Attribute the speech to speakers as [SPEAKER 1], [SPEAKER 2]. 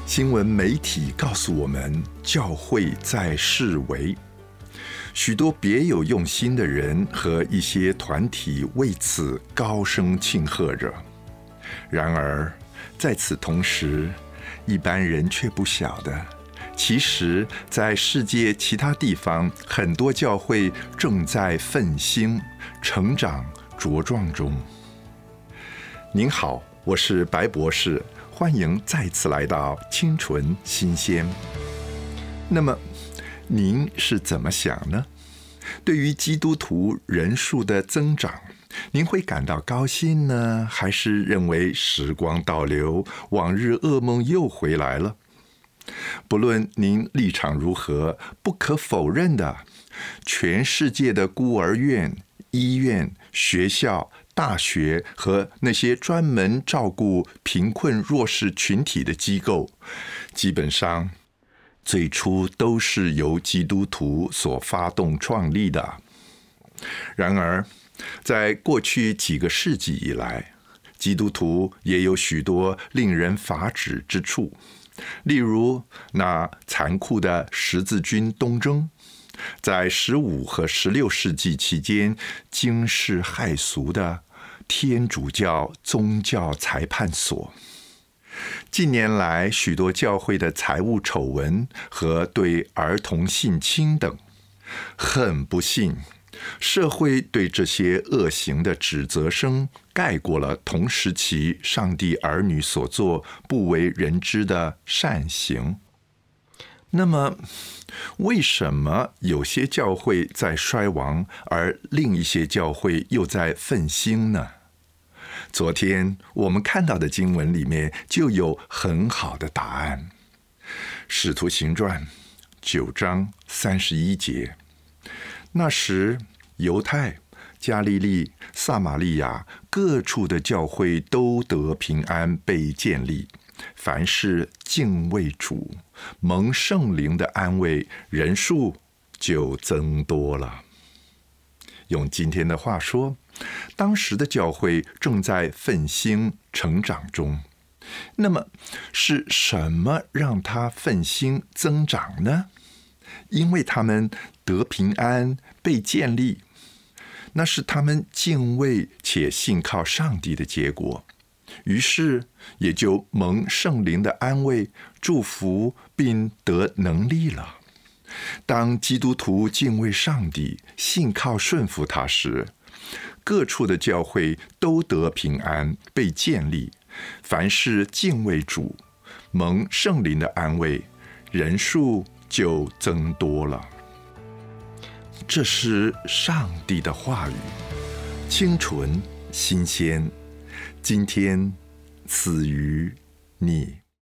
[SPEAKER 1] 新闻媒体告诉我们，教会在式微，许多别有用心的人和一些团体为此高声庆贺着。然而，在此同时，一般人却不晓得，其实在世界其他地方，很多教会正在奋兴、成长、茁壮中。您好，我是白博士，欢迎再次来到清纯新鲜。那么，您是怎么想呢？对于基督徒人数的增长，您会感到高兴呢，还是认为时光倒流，往日噩梦又回来了？不论您立场如何，不可否认的，全世界的孤儿院、医院、学校、大学和那些专门照顾贫困弱势群体的机构，基本上最初都是由基督徒所发动创立的。然而，在过去几个世纪以来，基督徒也有许多令人发指之处，例如那残酷的十字军东征，在15和16世纪期间惊世骇俗的天主教宗教裁判所。近年来，许多教会的财务丑闻和对儿童性侵等，很不幸，社会对这些恶行的指责声盖过了同时期上帝儿女所做不为人知的善行。那么，为什么有些教会在衰亡，而另一些教会又在奋兴呢？昨天我们看到的经文里面就有很好的答案。使徒行传9章31节，那时犹太、加利利、撒玛利亚各处的教会都得平安，被建立，凡是敬畏主、蒙圣灵的安慰，人数就增多了。用今天的话说，当时的教会正在奋兴成长中。那么，是什么让它奋兴增长呢？因为他们得平安，被建立，那是他们敬畏且信靠上帝的结果。于是，也就蒙圣灵的安慰、祝福，并得能力了。当基督徒敬畏上帝、信靠顺服他时，各处的教会都得平安，被建立，凡是敬畏主、蒙圣灵的安慰，人数就增多了。这是上帝的话语，清纯新鲜，今天赐予你。